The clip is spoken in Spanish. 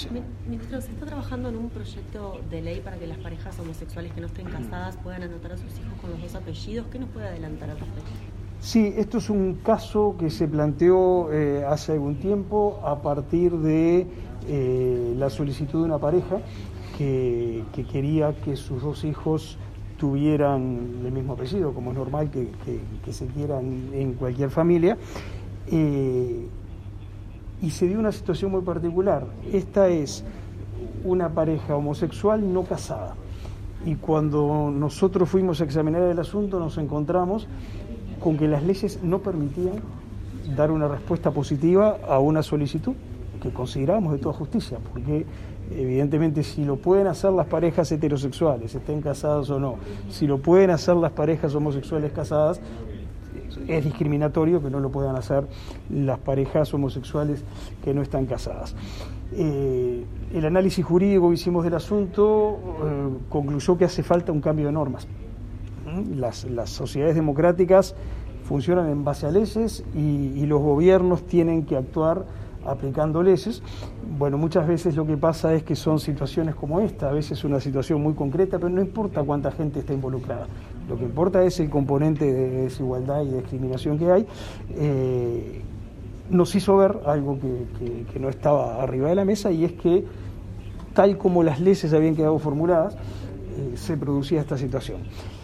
Ministro, se está trabajando en un proyecto de ley para que las parejas homosexuales que no estén casadas puedan anotar a sus hijos con los dos apellidos. ¿Qué nos puede adelantar al respecto? Sí, esto es un caso que se planteó hace algún tiempo a partir de la solicitud de una pareja que quería que sus dos hijos tuvieran el mismo apellido, como es normal que se quieran en cualquier familia. Y se dio una situación muy particular. Esta es una pareja homosexual no casada. Y cuando nosotros fuimos a examinar el asunto nos encontramos con que las leyes no permitían dar una respuesta positiva a una solicitud que considerábamos de toda justicia, porque evidentemente si lo pueden hacer las parejas heterosexuales, estén casadas o no, si lo pueden hacer las parejas homosexuales casadas, es discriminatorio que no lo puedan hacer las parejas homosexuales que no están casadas. El análisis jurídico que hicimos del asunto concluyó que hace falta un cambio de normas. Las sociedades democráticas funcionan en base a leyes y los gobiernos tienen que actuar aplicando leyes. Bueno, muchas veces lo que pasa es que son situaciones como esta, a veces una situación muy concreta, pero no importa cuánta gente está involucrada. Lo que importa es el componente de desigualdad y discriminación que hay. Nos hizo ver algo que no estaba arriba de la mesa, y es que, tal como las leyes habían quedado formuladas, se producía esta situación.